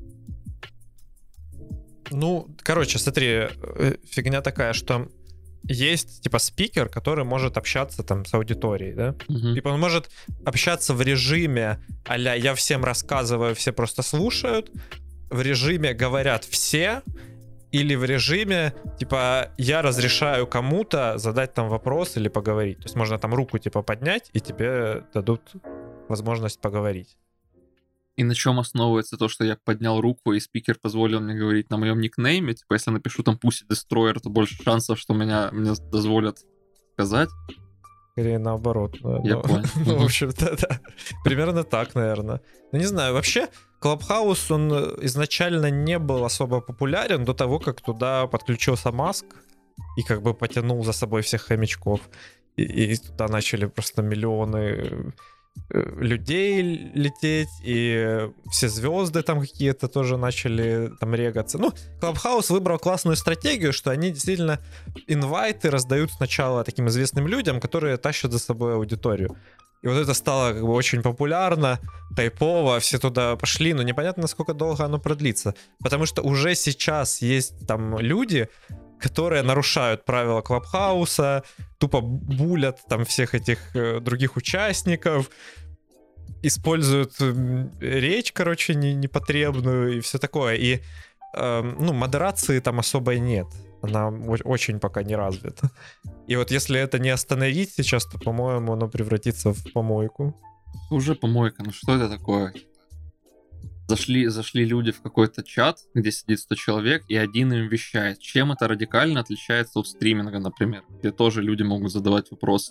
Ну, короче, смотри, фигня такая, что есть, типа, спикер, который может общаться там с аудиторией, да? Угу. Типа, он может общаться в режиме а-ля я всем рассказываю, все просто слушают, в режиме говорят все, или в режиме, типа, я разрешаю кому-то задать там вопрос или поговорить. То есть можно там руку, типа, поднять, и тебе дадут возможность поговорить. И на чем основывается то, что я поднял руку, и спикер позволил мне говорить на моем никнейме? Типа, если я напишу там Pussy Destroyer, то больше шансов, что мне дозволят сказать. Скорее наоборот. Я понял. Ну, в общем-то, да. Примерно так, наверное. Ну, не знаю, вообще, Clubhouse, он изначально не был особо популярен до того, как туда подключился Маск и как бы потянул за собой всех хомячков. И туда начали просто миллионы людей лететь, и все звезды там какие-то тоже начали там регаться. Ну, Clubhouse выбрал классную стратегию, что они действительно инвайты раздают сначала таким известным людям, которые тащат за собой аудиторию. И вот это стало как бы очень популярно, хайпово, все туда пошли, но непонятно, насколько долго оно продлится. Потому что уже сейчас есть там люди, которые нарушают правила Клабхауса, тупо булят там всех этих других участников, используют речь, короче, непотребную и все такое. И, ну, модерации там особой нет. Она очень пока не развита. И вот если это не остановить сейчас, то, по-моему, оно превратится в помойку. Уже помойка, ну что это такое? Зашли люди в какой-то чат, где сидит 100 человек, и один им вещает. Чем это радикально отличается от стриминга, например, где тоже люди могут задавать вопросы?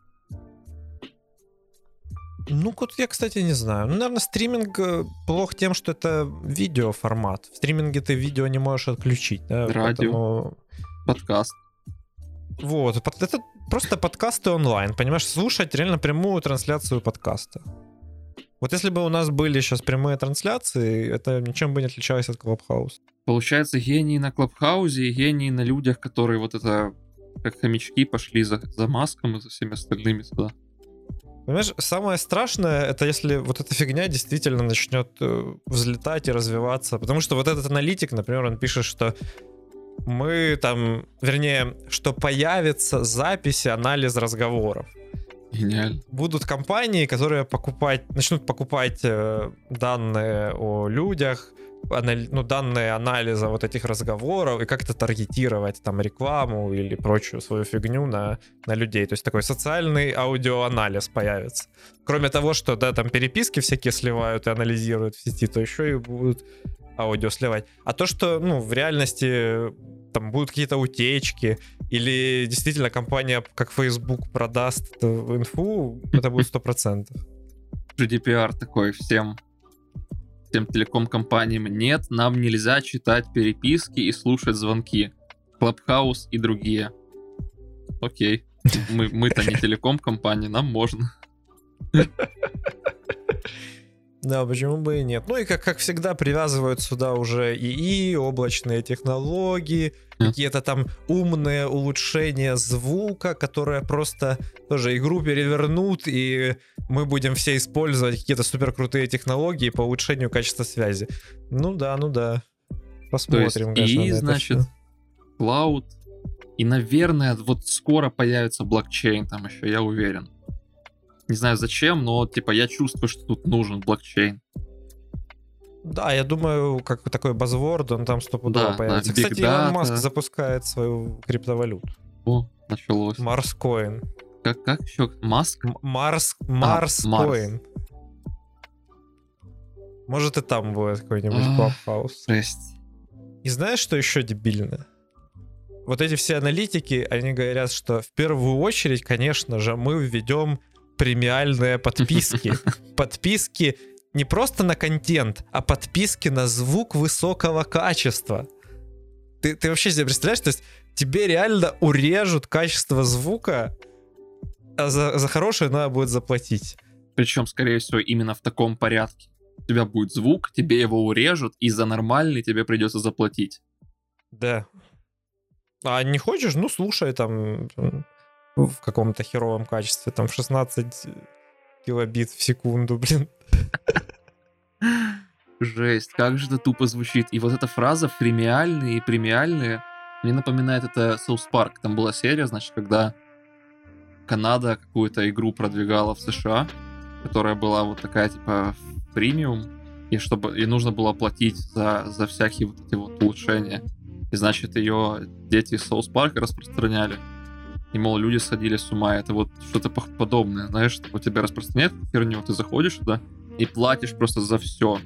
Ну, вот я, кстати, не знаю. Ну, наверное, стриминг плох тем, что это видеоформат. В стриминге ты видео не можешь отключить. Да? Радио, поэтому... подкаст. Вот, это просто подкасты онлайн, понимаешь? Слушать реально прямую трансляцию подкаста. Вот если бы у нас были сейчас прямые трансляции, это ничем бы не отличалось от Clubhouse. Получается, гении на Клабхаусе и гении на людях, которые вот это, как хомячки, пошли за Маском и за всеми остальными туда. Понимаешь, самое страшное, это если вот эта фигня действительно начнет взлетать и развиваться. Потому что вот этот аналитик, например, он пишет, что мы там, вернее, что появится записи, анализ разговоров. Гениально. Будут компании, которые начнут покупать данные о людях, данные анализа вот этих разговоров и как-то таргетировать там рекламу или прочую свою фигню на людей. То есть такой социальный аудиоанализ появится. Кроме того, что да, там переписки всякие сливают и анализируют в сети, то еще и будут аудио сливать. А то, что в реальности там будут какие-то утечки, или действительно компания, как Facebook, продаст эту инфу, это будет 100%. GDPR такой всем телеком-компаниям: нет, нам нельзя читать переписки и слушать звонки. Clubhouse и другие. Окей. Мы-то не телеком-компания, нам можно. Да, почему бы и нет. Ну и как всегда привязывают сюда уже ИИ, облачные технологии, какие-то там умные улучшения звука, которые просто тоже игру перевернут, и мы будем все использовать какие-то суперкрутые технологии по улучшению качества связи. Ну да. Посмотрим. То есть ИИ, значит, клауд, и, наверное, вот скоро появится блокчейн там еще, я уверен. Не знаю зачем, но типа я чувствую, что тут нужен блокчейн. Да, я думаю, как такой базворд, он там стопудово появится. Кстати, Илон Маск запускает свою криптовалюту. О, началось. Марскоин. Как еще? Маск? Марскоин. Может и там будет какой-нибудь Clubhouse. Жесть. И знаешь, что еще дебильно? Вот эти все аналитики, они говорят, что в первую очередь, конечно же, мы введем премиальные подписки. Подписки не просто на контент, а подписки на звук высокого качества. Ты вообще себе представляешь? То есть тебе реально урежут качество звука, а за хорошее надо будет заплатить. Причем, скорее всего, именно в таком порядке. У тебя будет звук, тебе его урежут, и за нормальный тебе придется заплатить. Да. А не хочешь? Ну, слушай там в каком-то херовом качестве, там 16 килобит в секунду, блин. Жесть, как же это тупо звучит. И вот эта фраза «премиальные» и «премиальные» мне напоминает это South Park. Там была серия, значит, когда Канада какую-то игру продвигала в США, которая была вот такая, типа, премиум, и нужно было платить за всякие вот эти вот улучшения. И, значит, ее дети из South Park распространяли. И, мол, люди сходили с ума. Это вот что-то подобное, знаешь, у тебя распространяют херню, ты заходишь туда и платишь просто за все.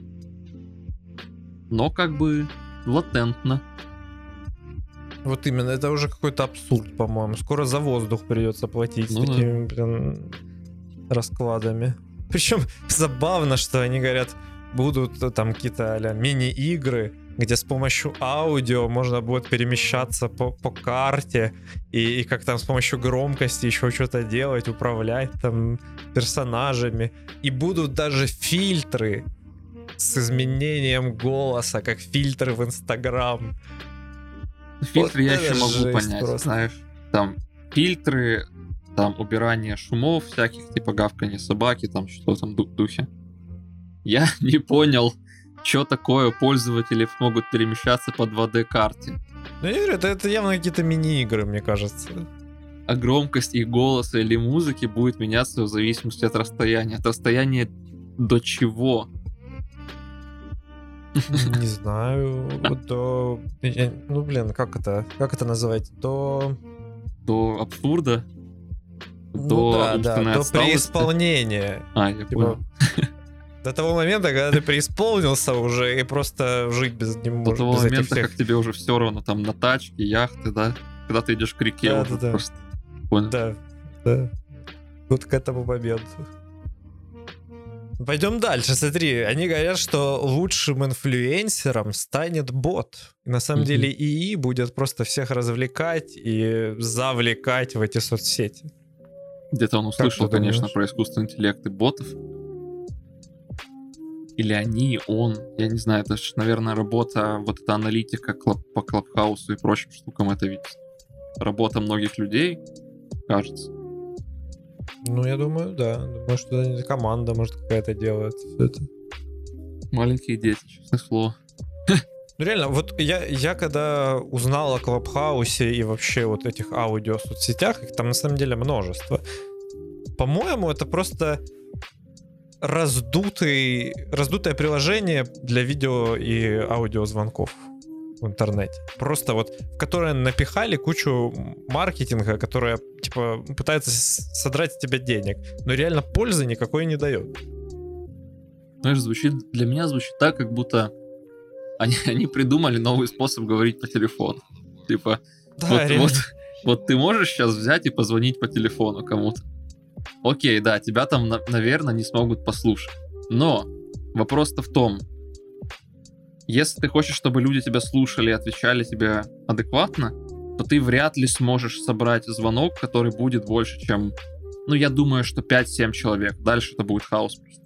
Но как бы латентно. Вот именно, это уже какой-то абсурд, по-моему. Скоро за воздух придется платить с такими, блин, раскладами. Причем забавно, что они говорят, будут там какие-то а-ля мини-игры, где с помощью аудио можно будет перемещаться по карте и как там с помощью громкости еще что-то делать, управлять там персонажами. И будут даже фильтры с изменением голоса, как фильтры в Инстаграм. Фильтры вот я еще могу понять, просто. Знаешь, там фильтры, там убирание шумов всяких, типа гавканье собаки, там что там духе. Я не понял, что такое пользователи смогут перемещаться по 2D-карте. Ну, я говорю, это явно какие-то мини-игры, мне кажется. А громкость их голоса или музыки будет меняться в зависимости от расстояния. От расстояния до чего? Не знаю. Ну, блин, как это называть? До абсурда? До преисполнения. Я понял. До того момента, когда ты преисполнился уже и просто жить без него можешь. До того момента, как тебе уже все равно там на тачке, яхты, да? Когда ты идешь к реке, да, уже да, просто... Понял. Да. Вот к этому моменту. Пойдем дальше, смотри. Они говорят, что лучшим инфлюенсером станет бот. И на самом деле ИИ будет просто всех развлекать и завлекать в эти соцсети. Где-то он услышал, конечно, про искусственный интеллект и ботов. Или он, я не знаю, это же, наверное, работа, вот эта аналитика по Клабхаусу и прочим штукам, это ведь работа многих людей, кажется. Ну, я думаю, да. Думаю, что команда, может, какая-то делает все это. Маленькие дети, честное слово. Ну реально, вот я когда узнал о Клабхаусе и вообще вот этих аудиосоцсетях, их там на самом деле множество, по-моему, это просто раздутое приложение для видео и аудиозвонков в интернете. Просто вот, в которое напихали кучу маркетинга, которая, типа, пытается содрать с тебя денег, но реально пользы никакой не дает. Знаешь, для меня звучит так, как будто они придумали новый способ говорить по телефону. Типа, Да, вот ты можешь сейчас взять и позвонить по телефону кому-то. Окей, да, тебя там, наверное, не смогут послушать. Но вопрос-то в том, если ты хочешь, чтобы люди тебя слушали и отвечали тебе адекватно, то ты вряд ли сможешь собрать звонок, который будет больше, чем, ну, я думаю, что 5-7 человек. Дальше это будет хаос просто.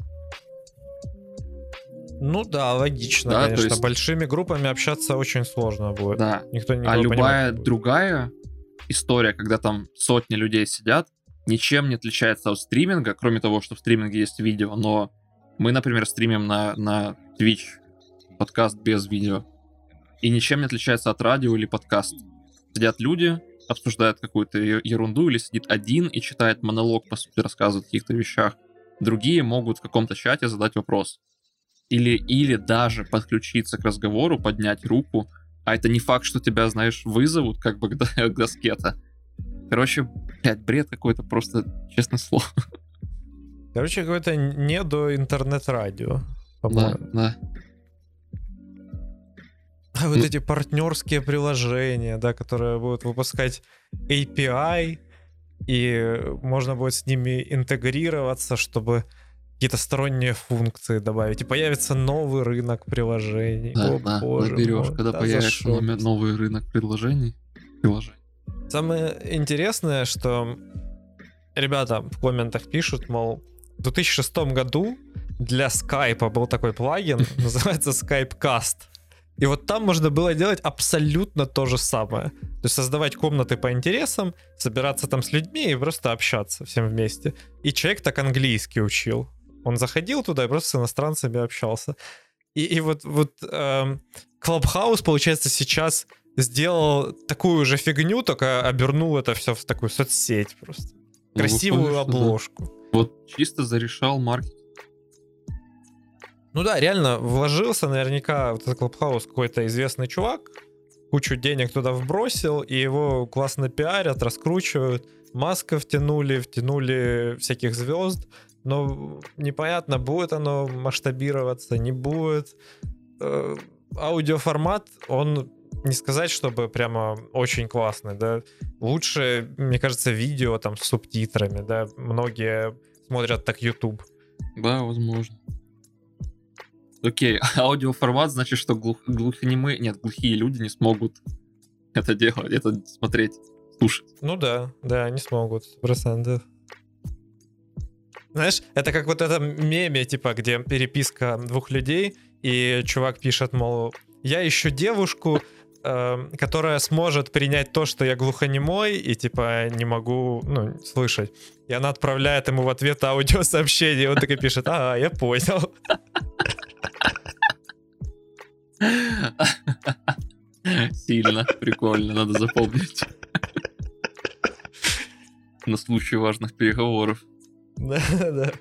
Ну да, логично, да, конечно. есть... Большими группами общаться очень сложно будет. Да. Никто не А любая понимает. другая история, когда там сотни людей сидят, ничем не отличается от стриминга, кроме того, что в стриминге есть видео, но мы, например, стримим на Twitch подкаст без видео, и ничем не отличается от радио или подкаста. Сидят люди, обсуждают какую-то ерунду, или сидит один и читает монолог, по сути, рассказывает о каких-то вещах. Другие могут в каком-то чате задать вопрос. Или даже подключиться к разговору, поднять руку, а это не факт, что тебя, знаешь, вызовут как бы к доске-то. Короче, бред какой-то, просто, честное слово. Короче, какое-то не до интернет-радио, по-моему. Да. А вот эти партнерские приложения, да, которые будут выпускать API, и можно будет с ними интегрироваться, чтобы какие-то сторонние функции добавить. И появится новый рынок приложений. Да, боже наберешь, мой, когда появится новый рынок приложений. Самое интересное, что ребята в комментах пишут, мол, в 2006 году для Skype был такой плагин, называется Skypecast. И вот там можно было делать абсолютно то же самое. То есть создавать комнаты по интересам, собираться там с людьми и просто общаться всем вместе. И человек так английский учил. Он заходил туда и просто с иностранцами общался. И вот Clubhouse, получается, сейчас сделал такую же фигню, только обернул это все в такую соцсеть просто. Красивую выходит, обложку. Да. Вот чисто зарешал маркетинг. Ну да, реально вложился наверняка в этот Clubhouse какой-то известный чувак, кучу денег туда вбросил, и его классно пиарят, раскручивают. Маска втянули всяких звезд, но непонятно, будет оно масштабироваться, не будет. Аудиоформат, он не сказать, чтобы прямо очень классный, да. Лучше, мне кажется, видео там с субтитрами, да. Многие смотрят так YouTube. Да, возможно. Окей, аудиоформат, значит, что глухие люди не смогут это делать, это смотреть, слушать. Ну да, не смогут, 100%. Знаешь, это как вот это меме, типа, где переписка двух людей, и чувак пишет, мол, я ищу девушку, которая сможет принять то, что я глухонемой и, типа, не могу, слышать. И она отправляет ему в ответ аудиосообщение, и он такой пишет, ага, я понял. Сильно, прикольно, надо запомнить. На случай важных переговоров. Да.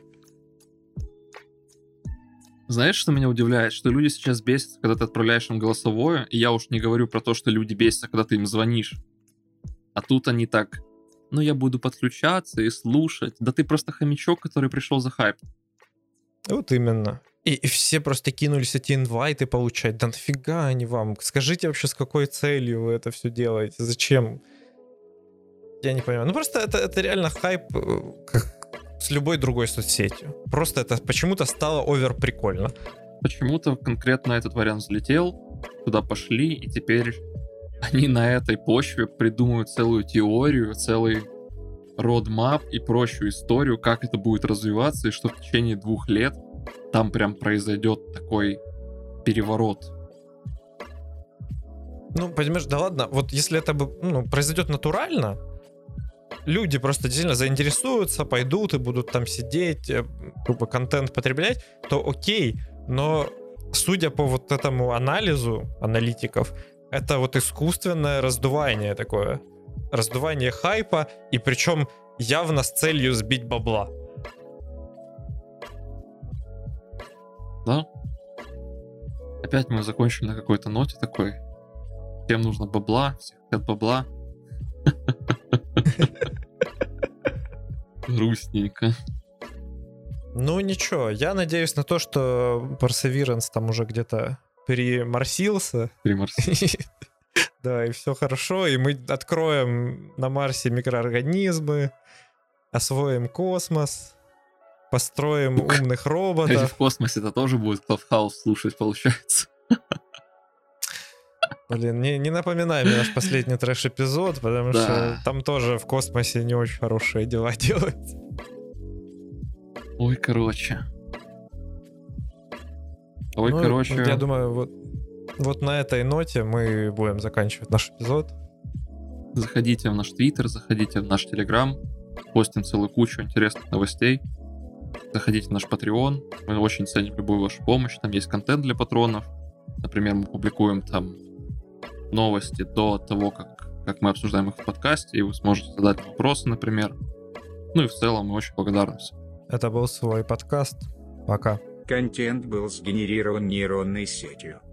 Знаешь, что меня удивляет? Что люди сейчас бесятся, когда ты отправляешь им голосовое, и я уж не говорю про то, что люди бесятся, когда ты им звонишь. А тут они так, я буду подключаться и слушать. Да ты просто хомячок, который пришел за хайп. Вот именно. И все просто кинулись эти инвайты получать. Да нафига они вам? Скажите вообще, с какой целью вы это все делаете? Зачем? Я не понимаю. Просто это реально хайп, как с любой другой соцсетью. Просто это почему-то стало овер прикольно. Почему-то конкретно этот вариант взлетел, туда пошли, и теперь они на этой почве придумывают целую теорию, целый roadmap и прочую историю, как это будет развиваться, и что в течение 2 лет там прям произойдет такой переворот. Понимаешь, да ладно, вот если это произойдет натурально, люди просто действительно заинтересуются, пойдут и будут там сидеть, грубо контент потреблять, то окей, но судя по вот этому анализу аналитиков, это вот искусственное раздувание такое. Раздувание хайпа, и причем явно с целью сбить бабла. Да? Опять мы закончили на какой-то ноте такой. Всем нужно бабла, все хотят бабла. Грустненько. Ну ничего, я надеюсь на то, что Perseverance там уже где-то переморсился. Да, и все хорошо, и мы откроем на Марсе микроорганизмы, освоим космос, построим умных роботов. В космосе это тоже будет Clubhouse слушать, получается. Блин, не напоминай мне наш последний трэш-эпизод, потому что там тоже в космосе не очень хорошие дела делают. Ой, короче. Я думаю, вот на этой ноте мы будем заканчивать наш эпизод. Заходите в наш Твиттер, заходите в наш Телеграм, постим целую кучу интересных новостей. Заходите в наш Patreon, мы очень ценим любую вашу помощь, там есть контент для патронов. Например, мы публикуем там новости до того, как мы обсуждаем их в подкасте, и вы сможете задать вопросы, например. Ну и в целом мы очень благодарны всем. Это был свой подкаст. Пока. Контент был сгенерирован нейронной сетью.